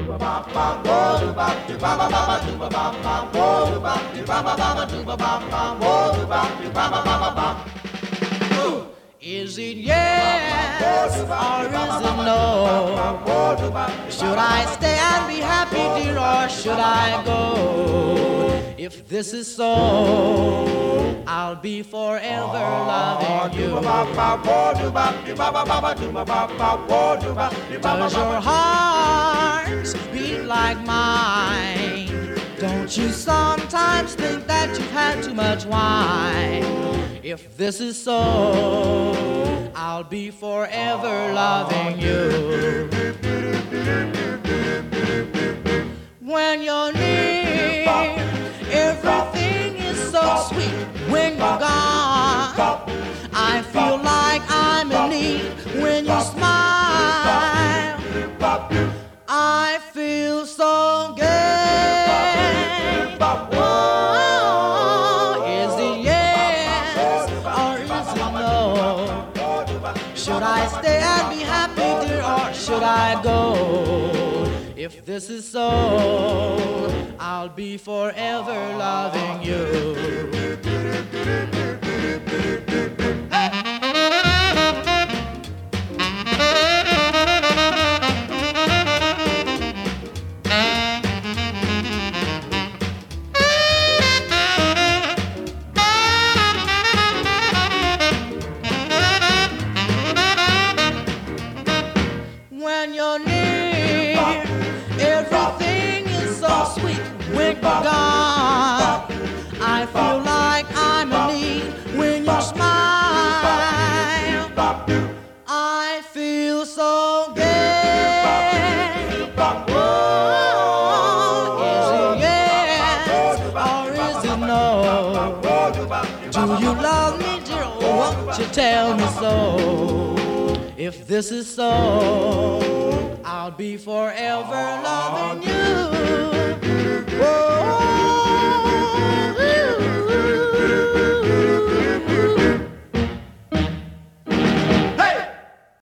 Is it yes or is it no? Should I stay and be happy, dear, or should I go? If this is so, I'll be forever loving you. Does your heart beat like mine? Don't you sometimes think that you've had too much wine? If this is so, I'll be forever loving you. When you're near, everything is so sweet. When you're gone, I feel like I'm in need. When you smile, I feel so gay. Oh, is it yes or is it no? Should I stay and be happy, dear, or should I go? If this is so, I'll be forever loving you. When you're near, everything is so sweet. When you're gone, I feel like I'm in need. When you smile, I feel so gay. Oh, is it yes or is it no? Do you love me, dear, or won't you tell me so? If this is so, I'll be forever loving you. Whoa.